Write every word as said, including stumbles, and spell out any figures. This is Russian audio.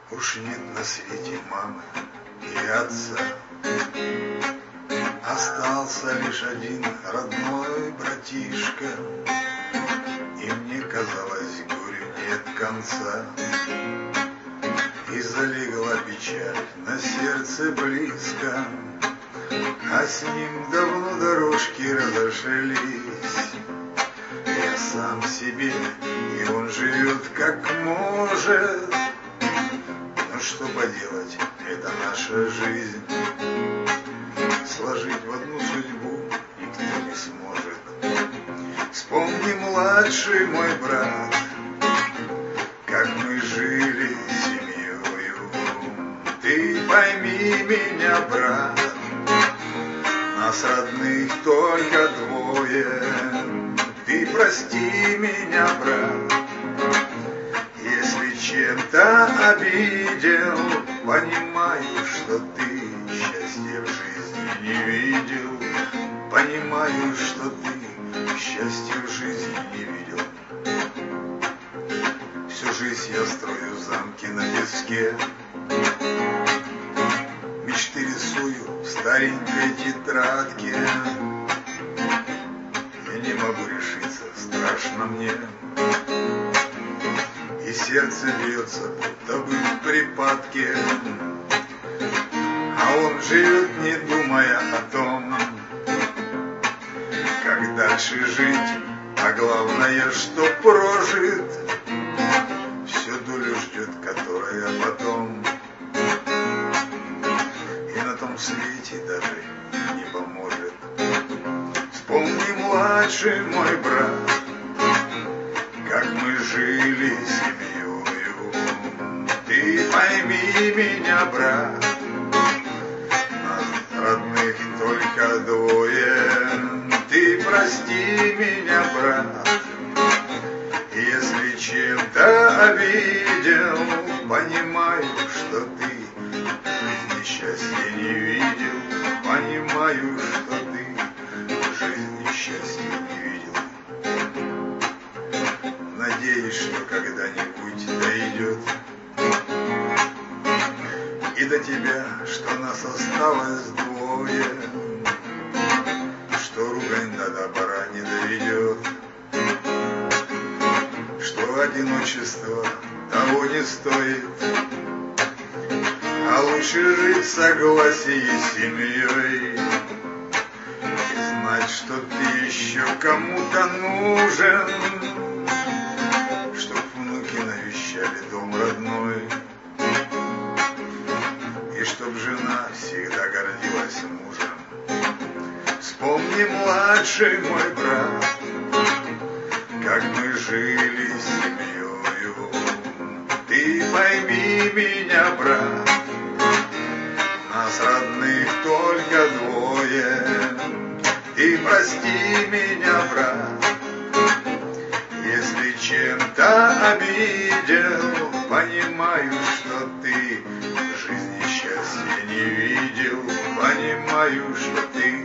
Уж нет на свете мамы и отца, остался лишь один родной братишка, и мне казалось, горю нет конца. И залегла печаль на сердце близко, а с ним давно дорожки разошлись. Я сам себе, и он живет как может. Ну что поделать, это наша жизнь. Сложить в одну судьбу никто не сможет. Вспомни, младший мой брат, как мы жили семьёю. Ты пойми меня, брат, нас родных только двое. Ты прости меня, брат, если чем-то обидел. Понимаю, что ты счастья в жизни не видел. Понимаю, что ты счастья в жизни не видел. Всю жизнь я строю замки на песке, мечты рисую в старенькой тетрадке. Я не могу решиться, страшно мне, и сердце бьется, будто бы в припадке. А он живет, не думая о том, как дальше жить, а главное, что прожит. Всю долю ждет, которая потом, и на том свете даже не поможет. Вспомни, младший мой брат, как мы жили семьёю. Ты пойми меня, брат, нас родных только двое. Ты прости меня, брат, если чем-то обидел. Понимаю, что ты в жизни счастья не видел. Понимаю, что ты в жизни счастья не видел. Надеюсь, что когда-нибудь дойдет и до тебя, что нас осталось двое, что ругань до добра не доведет, что одиночество того не стоит, а лучше жить в согласии с семьей и знать, что ты еще кому-то нужен, чтоб внуки навещали дом родной, и чтоб жена всегда гордилась мужем. Вспомни, младший мой брат, как мы жили семьёю. Ты пойми меня, брат, нас родных только двое. Ты прости меня, брат, если чем-то обидел. Понимаю, что ты в жизни счастья не видел. Понимаю, что ты